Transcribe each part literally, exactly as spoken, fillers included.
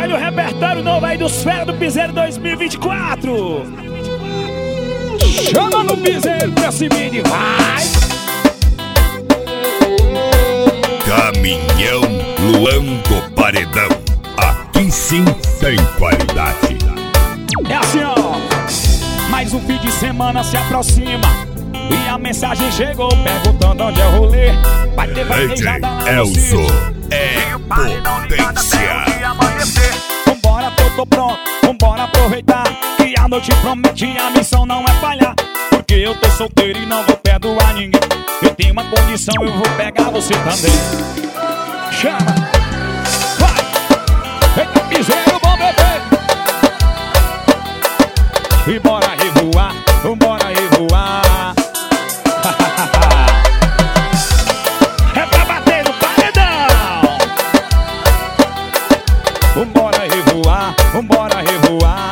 Vai no repertório novo aí dos Fera do Piseiro dois mil e vinte e quatro. Chama no piseiro pra cima e vai. Caminhão Luan do Paredão. Aqui sim tem qualidade. É assim, ó. Mais um fim de semana se aproxima e a mensagem chegou perguntando onde é o rolê. Vai ter vaquejada lá no Elzo sítio. é potência. Vambora que eu tô pronto, vambora aproveitar que a noite promete e a missão não é falhar. Porque eu tô solteiro e não vou perdoar ninguém. Eu tenho uma condição, eu vou pegar você também. Chama, vai, eita piseiro, bom bebê. E bora revoar, vambora revoar. É pra bater no paredão. Vambora revoar, vambora revoar.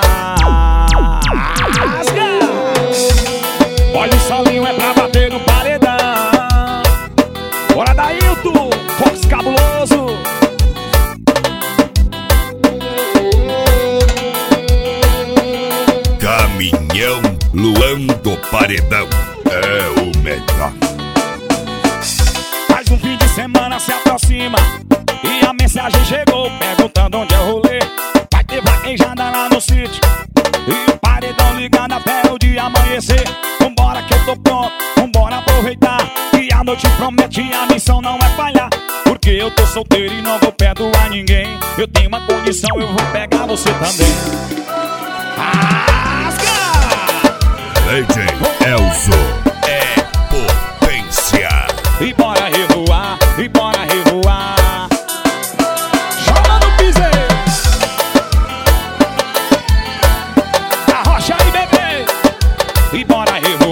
Rasga! Olha o solinho, é pra bater no paredão. Bora Dailton, Fox Cabuloso. Caminhão Luan do Paredão é o melhor. Mais um fim de semana se aproxima e a mensagem chegou perguntando onde é o rolê. Vai ter vaquejada lá no sítio e o paredão ligado até o dia amanhecer. Vambora que eu tô pronto, vambora aproveitar que a noite promete e a missão não é falhar. Porque eu tô solteiro e não vou perdoar ninguém. Eu tenho uma condição, eu vou pegar você também. Rasga! D J Elzo é potência. E bora revoar, e bora revoar. Chama no piseiro. Arrocha aí, bebê. E bora revoar.